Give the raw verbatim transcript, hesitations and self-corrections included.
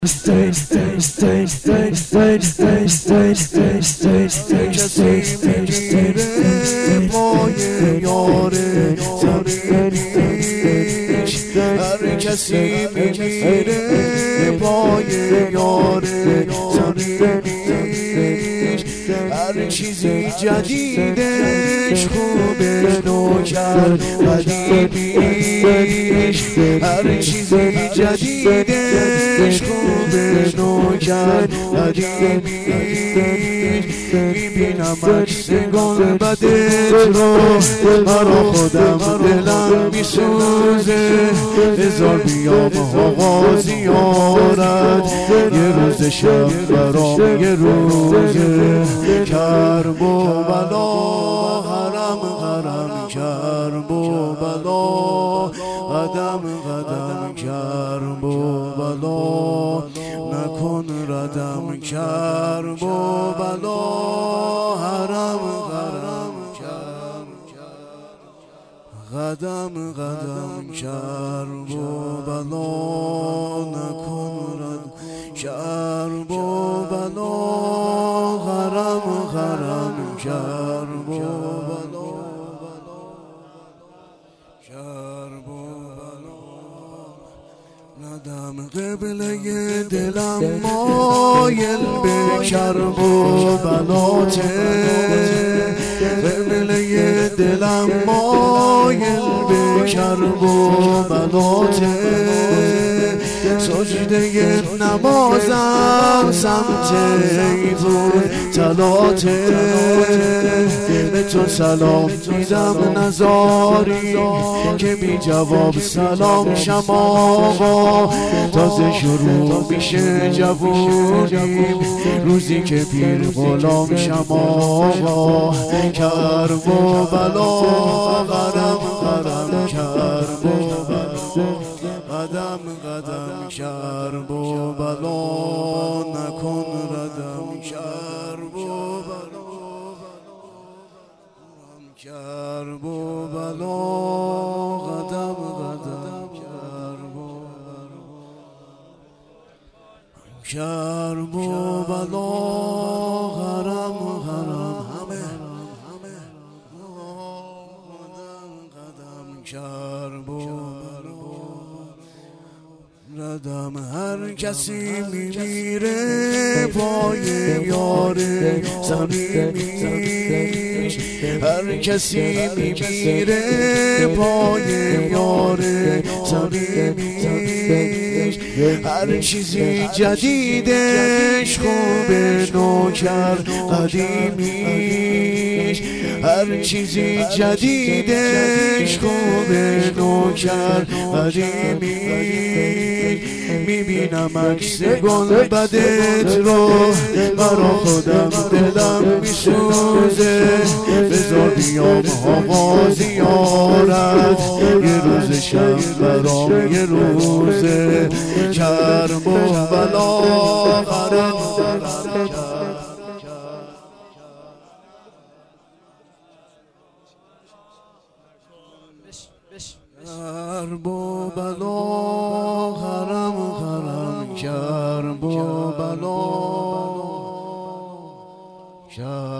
Stay, stay, stay, stay, stay, stay, stay, stay, stay, stay, stay, stay, stay, پای یار زمینیش هر کسی میمیره پای یار زمینیش هر چیزی جدیدش خوبه نوکر قدیمیش هر چیزی جدیدش خوبه نوکر قدیمیش میبینم عکس گلبدت رو مرا خودم دلم میسوزه هزار بیام آقا زیارت یه روز شب برام یه روزه کرب و بلا حرم حرم کرب و بلا قدم قدم کرب و بلا نکن ردم کرب و بلا حرم حرم قدم قدم کرب و بلا نکن ردم کرب و بلا حرم حرم کرب و بلا کرب و بلا ندم قبله دلم مایل به کرب و بلاته قبله دلم مایل به کرب و بلاته سجده نمازم سمت ایوون تلاته به تو سلام میدم نزاری که بی جواب سلام شم آقا تازه شروع میشه جوونیم روزی که پیر غلام شم آقا کرب و بلا قدم قدم کرب و بلا قدم قدم کرب و بلا نکن ردم کرب و بلا کرب و بلا قدم قدم کرب و بلا کرب و بلا حرم حرم همه قدم قدم کرب و ردم هر کسی میمیره پای یار صمیمیش هر کسی میمیره پای یار صمیمیش هر چیزی جدیدش خوبه نوکر قدیمیش هر چیزی جدیدش خوبه نوکر قدیمیش میبینم عکس گلبدت رو مرا خودم دلم میسوزه بذار بیام آقا زیارت یه روز شب برام یه روزه کرب و بلا قرم کرب و بلا حرم حرم کرب و بلا